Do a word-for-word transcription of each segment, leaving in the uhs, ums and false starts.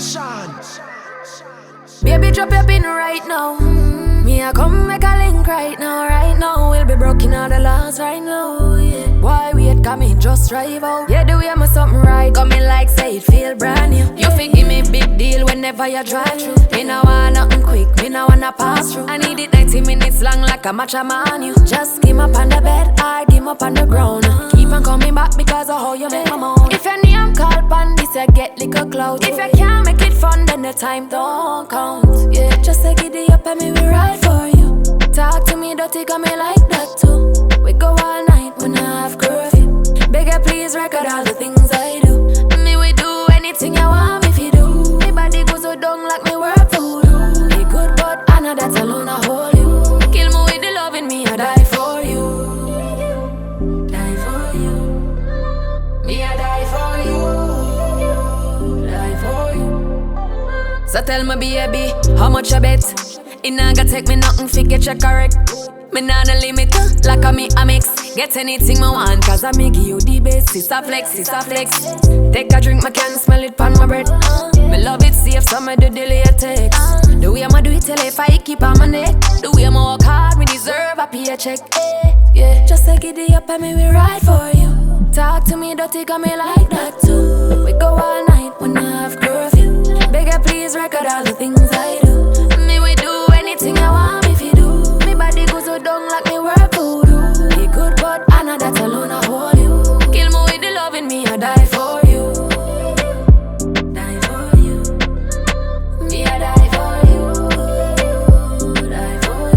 Baby, drop your pin right now. Mm, me I come make a link right now, right now. We'll be broken all the laws right now. Yeah. Why wait? Got me just drive out. Yeah, the way I'm something right. Got me like say it feel brand new. You fi give me big deal whenever you drive through. Me no want nothing quick, me no wanna pass through. I need it ninety minutes long like a matcha man. You just give up on the bed, I give up on the ground. Keep on coming back because of how you make my moan. If your name call pan this, you get little clout. If you can't make it fun, then the time don't count. Yeah, just say giddy up and me we ride for you. Talk to me, dirty, got me like that too. We go all night when I have curfew. Beg you please record all the things I do. Me we do anything you want if you do. Me body goes so down like me work voodoo. Be good but I know that alone I hold you. Kill me with the loving me, I die for you. Die for you. Me I die for you. Die for you. So tell me baby, how much I bet? It nah gonna take me nothing fi get you correct. Me nah no limit, uh, like a me a mix. Get anything me want, cause I me give you the best. Sister flex, sister flex. Take a drink, me can smell it pon my breath. Me love it safe, so me do delay a text. The way I'ma do it till if I keep on my neck. The way I'ma work hard, me deserve a paycheck. Eh, yeah, just say giddy up and me we ride for you. Talk to me, dirty, got me like that too. We go all night when I have curfew. Beg you please record all the things I do. Me we do anything I want if you do. Me body goes so down like me work voodoo. Be good but I know that alone I hold you. Kill me with the loving me, I die for you. Die for you. Me I die for you. Die for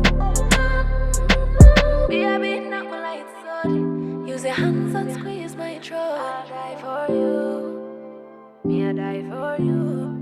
you. Me I be knock my lights out. Use your hands and squeeze my throat. I die for you. Me I die for you.